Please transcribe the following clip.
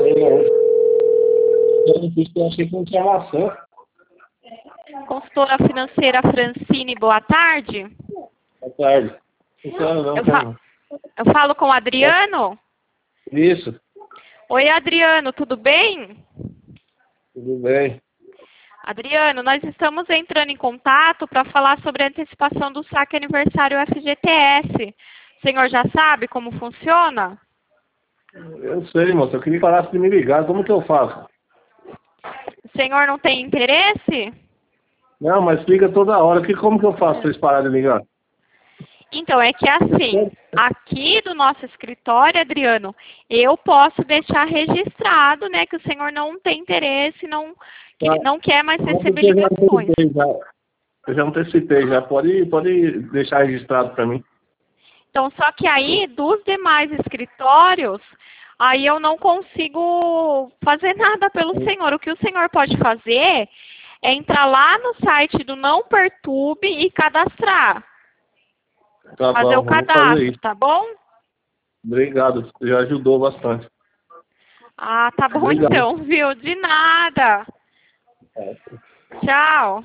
Eu achei que não tinha maçã. Consultora financeira Francine, boa tarde. Boa tarde. Não quero não, cara. Eu falo com o Adriano? Isso, Oi, Adriano, tudo bem? tudo bem. Adriano, nós estamos entrando em contato para falar sobre a antecipação do saque aniversário FGTS. O senhor já sabe como funciona? Eu sei, moça. Eu queria que parasse de me ligar. Como que eu faço? O senhor não tem interesse? Não, mas liga toda hora. Como que eu faço pra eles pararem de ligar? Então, é que assim, aqui do nosso escritório, Adriano, eu posso deixar registrado, né, que o senhor não tem interesse, que não quer mais receber ligações. Eu já antecipei, já. Pode deixar registrado para mim. Então, só que aí, dos demais escritórios, aí eu não consigo fazer nada pelo senhor. O que o senhor pode fazer é entrar lá no site do Não Perturbe e cadastrar. Tá Fazer bom, o vou fazer cadastro, isso. tá bom? Obrigado, já ajudou bastante. Ah, tá bom Obrigado. então, viu? De nada. É. Tchau.